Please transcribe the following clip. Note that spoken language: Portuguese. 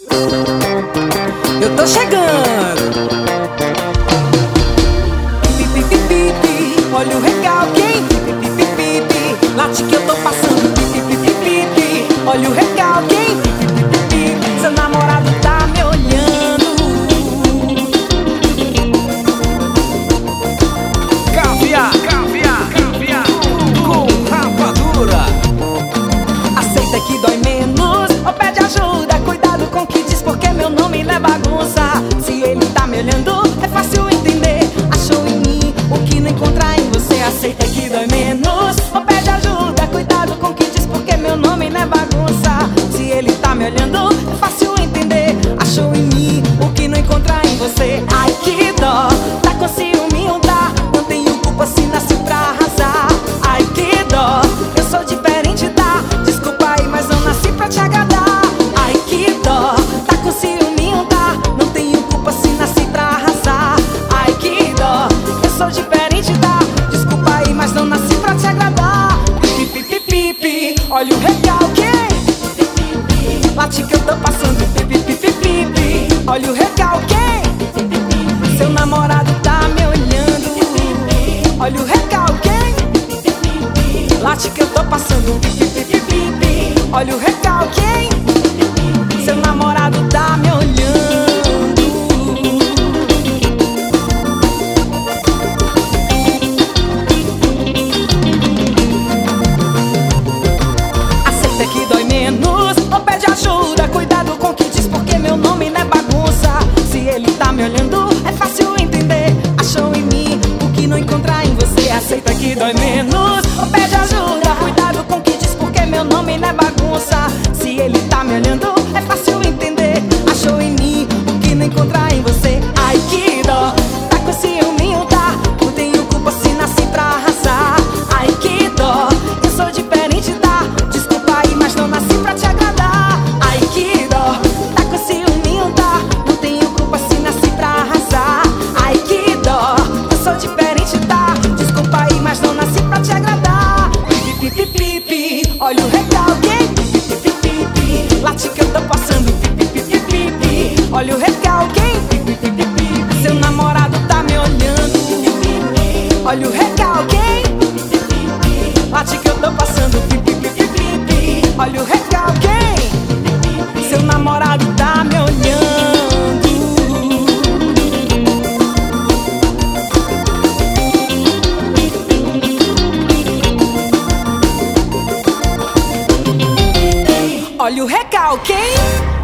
Eu tô chegando. Pi, pi, pi, pi, pi. Olha o recalque, hein? Pi, pi, pi, pi, pi. Late que eu tô passando. Pi, pi, pi, pi, pi. Olha o recalque, hein? Pi, pi, pi, pi, pi. Seu namorado tá me olhando. Caviar com rapadura. Aceita que dói menos ou pede ajuda. Cuidado com o que diz, porque meu nome não é bagunça. Se ele tá me olhando, é fácil entender. Achou em mim o que não encontra em você. Aceita que dói menos ou pede ajuda. Cuidado com o que diz, porque meu nome não é bagunça. Se ele tá me olhando, é fácil entender. Achou em mim o que não encontra em você. Ai que dó, tá com ciúminho, tá? Não tenho culpa se nasci pra arrasar. Ai que dó, eu sou diferente, tá? Desculpa aí, mas eu nasci pra te agradar. Ai que dó, tá com ciúminho, tá? Não tenho culpa se nasci pra arrasar. Ai que dó, eu sou diferente, tá? Desculpa aí, mas não nasci pra te agradar. Pi, pi, pi, pi, pi. Olha o recalque, late que eu tô passando. Pi, pi, pi, pi, pi, pi. Olha o recalque, seu namorado tá me olhando. Olha o recalque, late que eu tô passando. Pi, pi, pi, pi, pi, pi. Olha o recalque, seu namorado tá me olhando. Aceita que dói menos ou pede ajuda. Cuidado com o que diz, porque meu nome não é bagunça. Se ele tá me olhando, é fácil entender. Achou em mim o que não encontra em você. Aceita que dói menos ou pede ajuda. Cuidado com o que diz, porque meu nome não é bagunça. Se ele tá me olhando, é fácil entender. Achou em mim o que não encontra em você. Ai que dó, tá com ciúminho, tá? Não tenho culpa se nasci pra arrasar. Ai que dó, eu sou diferente, tá? Desculpa aí, mas não nasci pra te agradar. Ai que dó, tá com ciúminho, tá? Não tenho culpa se nasci pra arrasar. Ai que dó, eu sou diferente, tá? Desculpa aí, mas não nasci pra te agradar. Pi, pi, pi, pi, pi. Olha o recalque, pi, pi, pi, pi, pi. Late que eu tô passando. Pi, pi, pi, pi, pi, pi. Olha o recalque, pi, pi, pi, pi, pi. Seu namorado tá me olhando. Olha o recalque, late que eu tô passando. Pi, pi, pi, pi, pi, pi. Olha o recalque, seu namorado tá me olhando. Olha o recalque,